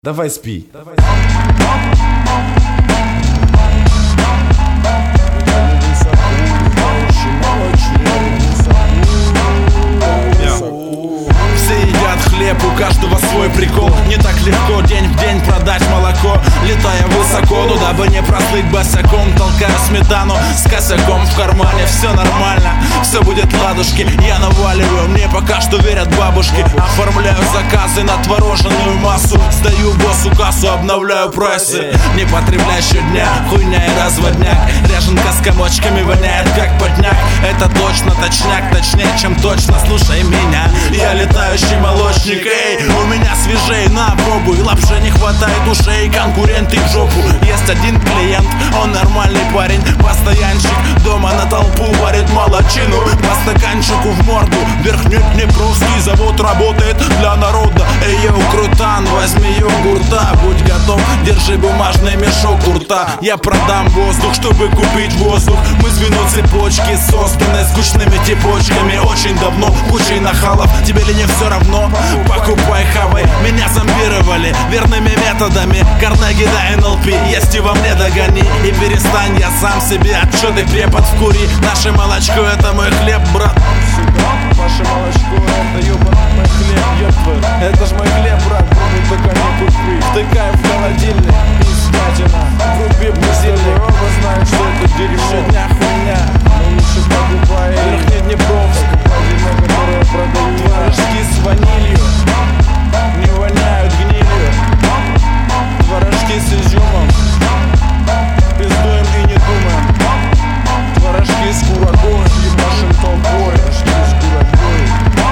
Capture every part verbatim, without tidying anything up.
Давай спи. Давай. Все едят хлеб, у каждого свой прикол. Не так легко день в день продать молоко, летая высоко, ну дабы не прослыть босиком. Толкаю сметану с косяком в кармане. Все нормально, все будет ладушки. Я наваливаю, мне пока что верят бабушки. Оформляю заказы на твороженную массу, сдаю боссу кассу, обновляю прайсы. Не потребляй щодня, хуйня и разводняк. Ряженка с комочками воняет как подняк. Это точно точняк, точнее чем точно. Слушай меня, я летающий молочник. Эй, у меня свежей, на пробуй. Лапши не хватает ушей, конкуренты в жопу. Есть один клиент, он нормальный парень, постоянщик, дома на толпу варит молочину. По стаканчику в морду, верхнюю Днепровский завод работает для народа. Эй, йоу, крутан, возьми йогурта, будь готов, держи бумажный мешок у рта. Я продам воздух, чтобы купить воздух. Мы звено цепочки, созданы скучными типочками. Очень давно, кучей нахалов, тебе ли не все равно? Покупай, хавай, меня зомбировали верными методами Карнеги да эн эл пи. Есть и во мне догони, и перестань, я сам себе отчеты препод вкури. Наше молочко это мой хлеб, брат. Ваше молочко это ёбаный мой хлеб, ёб твой. Это ж мой хлеб, брат, пробуй только не купи. Втыкаем в холодильник, пиздятина, вруби будильник. Оба знаем, что это дерьмо. Щодня хуйня, но лучше покупай верхний Днепровск, на которое продают творожки с ванилью. Не воняют гнилью. Творожки с изюмом, пиздуем и не думаем. Творожки с курагой, ебашим толпой. Творожки с курагой.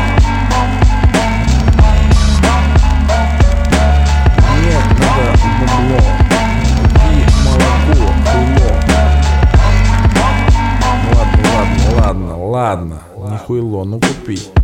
Нет, надо бабло. Купи молоко, хуйло. Ладно, ладно, ладно, ладно. Не хуйло, ну купи.